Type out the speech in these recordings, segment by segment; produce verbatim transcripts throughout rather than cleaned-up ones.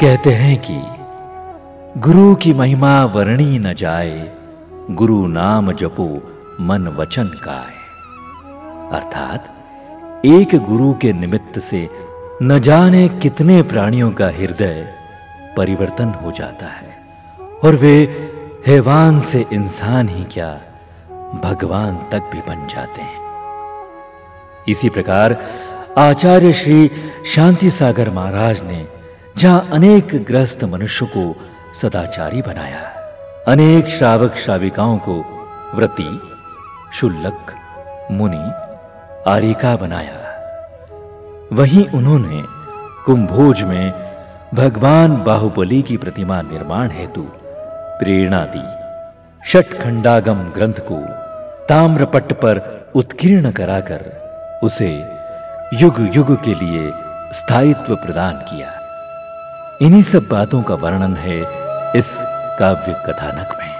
कहते हैं कि गुरु की महिमा वर्णी न जाए, गुरु नाम जपो मन वचन गाए। अर्थात एक गुरु के निमित्त से न जाने कितने प्राणियों का हृदय परिवर्तन हो जाता है और वे हैवान से इंसान ही क्या भगवान तक भी बन जाते हैं। इसी प्रकार आचार्य श्री शांति सागर महाराज ने जहां अनेक ग्रस्त मनुष्य को सदाचारी बनाया, अनेक श्रावक श्राविकाओं को व्रती, शुल्लक, मुनि, आरिका बनाया, वहीं उन्होंने कुंभोज में भगवान बाहुबली की प्रतिमा निर्माण हेतु प्रेरणा दी। षटखंडागम ग्रंथ को ताम्रपट्ट पर उत्कीर्ण कराकर उसे युग युग के लिए स्थायित्व प्रदान किया। इन्हीं सब बातों का वर्णन है इस काव्य कथानक में।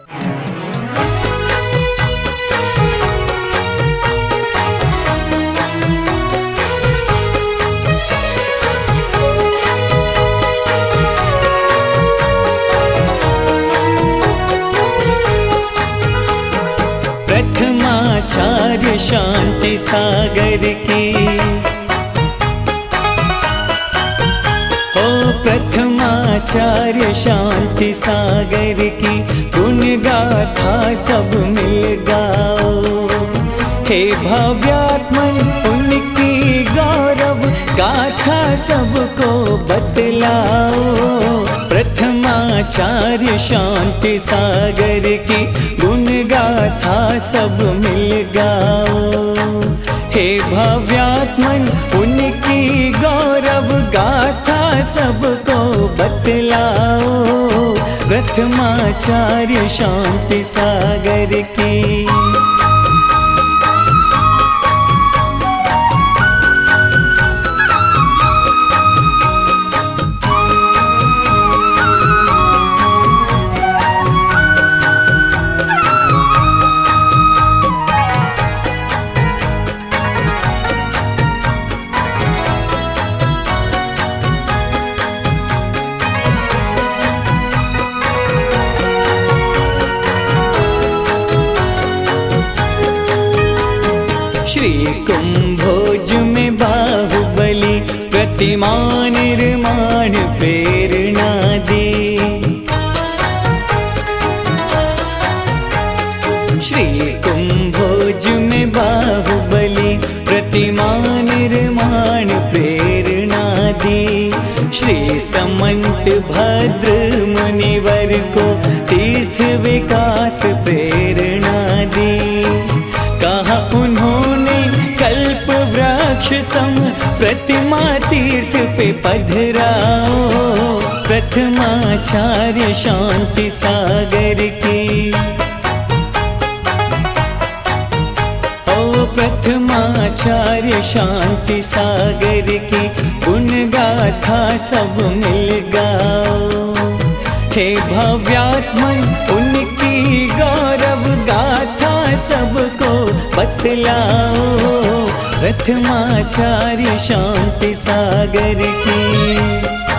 प्रथमाचार्य शांति सागर की हो, प्रथमाचार्य शांति सागर की गुण गाथा सब मिल गाओ। हे भव्यात्मन उनकी गौरव गाथा सबको बतलाओ। प्रथमाचार्य शांति सागर की गुण गाथा सब मिल गाओ। हे भव्यात्मन उनकी गौरव गाथा सबको बतलाओ। प्रथमाचार्य शांति सागर की श्री कुंभोज में बाहुबली प्रतिमा निर्माण प्रेरणा दी। श्री कुंभोज में बाहुबली प्रतिमा निर्माण प्रेरणा दी। श्री समंत भद्र मुनिवर को तीर्थ विकास प्रेरणा दी। कहा उन्होंने कल्प वृक्ष सम प्रतिमा तीर्थ पे पधराओ। प्रथमाचार्य शांति सागर की ओ, प्रथमाचार्य शांति सागर की गुण गाथा सब मिल गाओ। हे भव्यात्मन उनकी गौरव गाथा सबको बतलाओ। प्रथमाचार्य शांति सागर की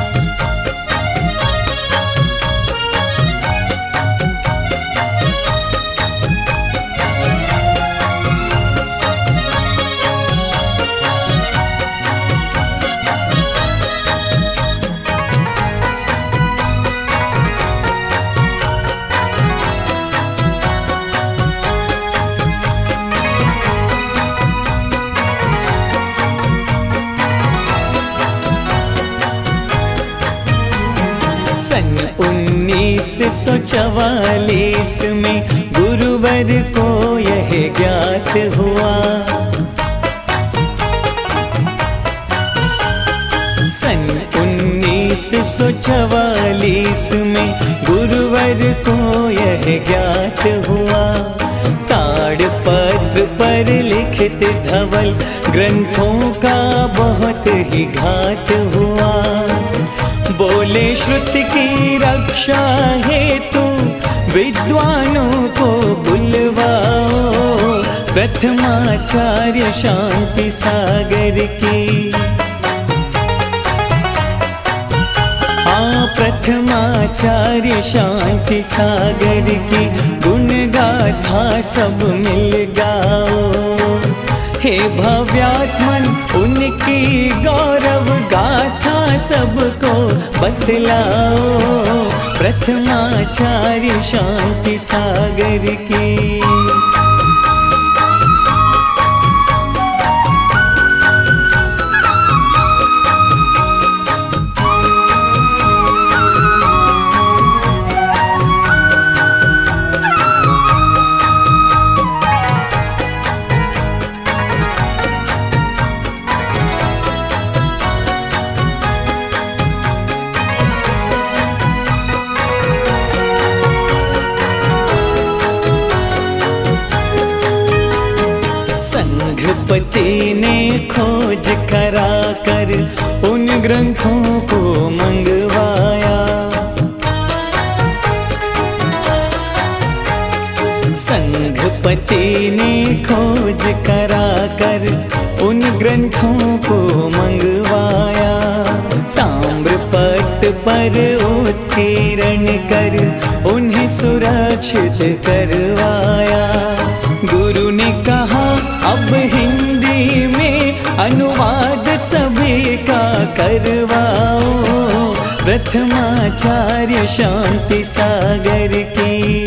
सन उन्नीस सौ चवालीस में गुरुवर को यह ज्ञात हुआ। सन उन्नीस सौ चवालीस में गुरुवर को यह ज्ञात हुआ। ताड़पत्र पर लिखित धवल ग्रंथों का बहुत ही घात हुआ। बोले श्रुति की रक्षा हेतु विद्वानों को बुलवाओ। प्रथमाचार्य शांति सागर की आ हाँ प्रथमाचार्य शांति सागर की गुण गाथा सब मिल गाओ। हे भव्यात्मन उनकी गौरव गाथा सबको बतलाओ। प्रथमाचार्य शांति सागर की संघपति ने खोज करा कर उन ग्रंथों को मंगवाया। संघपति ने खोज करा कर उन ग्रंथों को मंगवाया। ताम्रपट पर उत्कीर्ण कर उन्हें सुरक्षित करवाया। गुरु ने कहा अब हिंदी में अनुवाद सभी का करवाओ। प्रथमाचार्य शांति सागर की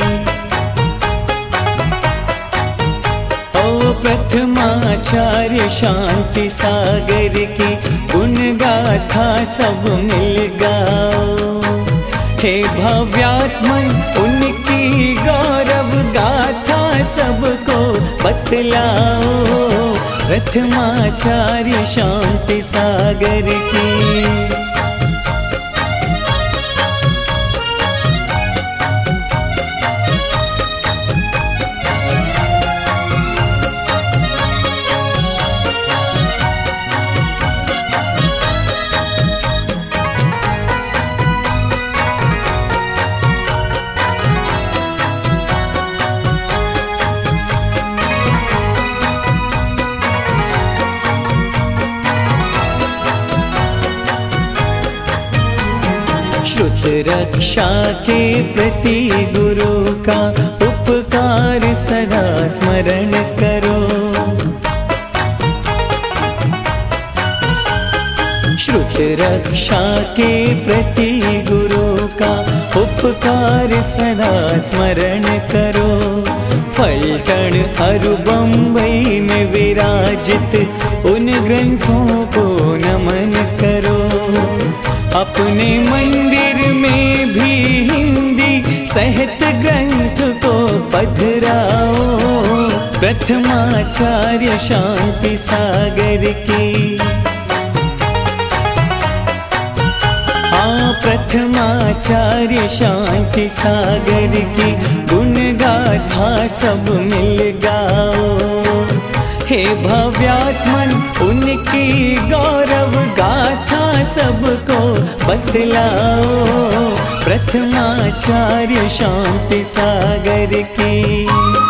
ओ प्रथमाचार्य शांति सागर की गुण गाथा सब मिल गाओ। हे भव्यात्मन उनकी गौरव गाथा सबको बतलाओ। प्रथमाचार्य शांति सागर की श्रुत रक्षा के प्रति गुरु का उपकार सदा स्मरण करो। श्रुत रक्षा के प्रति गुरु का उपकार सदा स्मरण करो। फलटण अरु बम्बई में विराजित उन ग्रंथों को नमन करो। अपने मंदिर में भी हिंदी साहित्य ग्रंथ को पधराओ। प्रथमाचार्य शांति सागर की हाँ प्रथमाचार्य शांति सागर की गुण गाथा सब मिल गाओ। हे भव्यात्मन उनकी गौरव गाथा सबको बतलाओ। प्रथमाचार्य शांति सागर की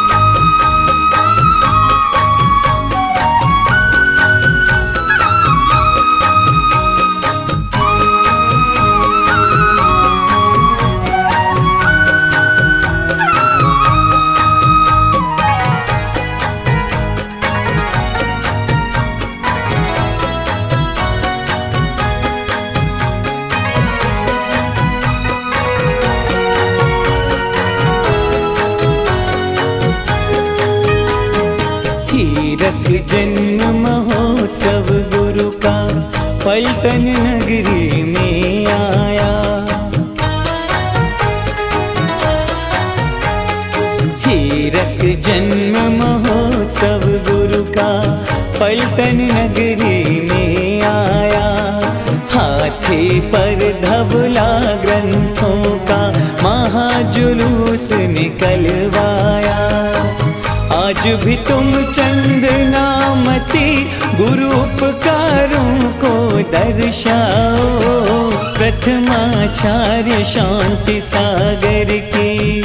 जन्म महोत्सव गुरु का पलटन नगरी में आया। हीरक जन्म महोत्सव गुरु का पलटन नगरी में आया। हाथी पर धवला ग्रंथों का महाजुलूस निकलवाया। आज भी तुम चंद नामती गुरु उपकारों को दर्शाओ। प्रथमाचार्य शांति सागर की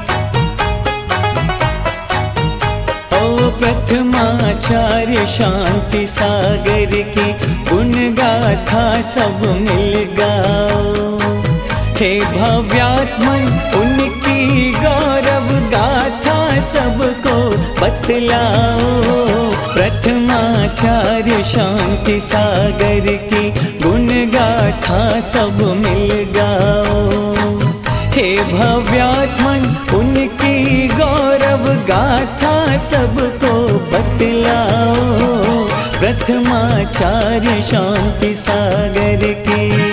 ओ प्रथमाचार्य शांति सागर की गुण गाथा सब मिल गाओ। हे भव्यात्मन उनकी गौरव गाथा सबको बतलाओ। प्रथमाचार्य शांति सागर की गुण गाथा सब मिल गाओ। हे भव्यात्मन उनकी गौरव गाथा सबको बतलाओ। प्रथमाचार्य शांति सागर की